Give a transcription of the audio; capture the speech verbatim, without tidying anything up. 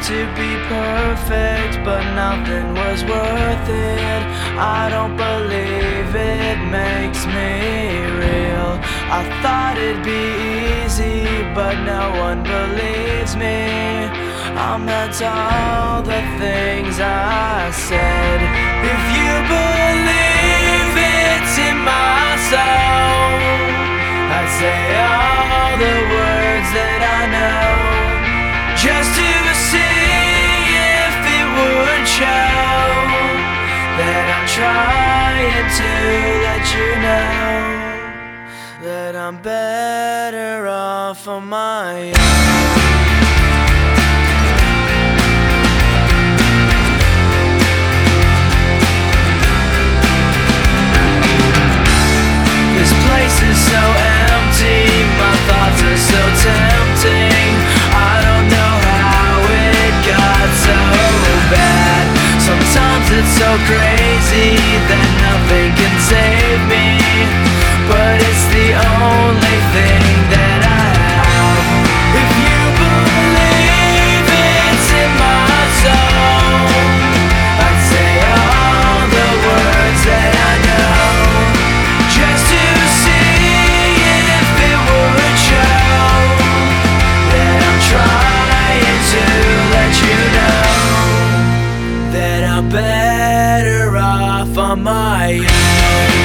to be perfect, but nothing was worth it. I don't believe it makes me real. I thought it'd be easy, but no one believes me. I meant all the things I said. If you believe it's in my soul, I'd say all the words that I know, just to see if it would show that I'm trying to let you know that I'm better off on my own. This place is so empty, my thoughts are so tempting. I don't know how it got so bad. Sometimes it's so crazy that nothing can save me, but it's the only thing that I have. If you believe it's in my soul, I'd say all the words that I know, just to see if it would show that I'm trying to let you know that I'm better off on my own.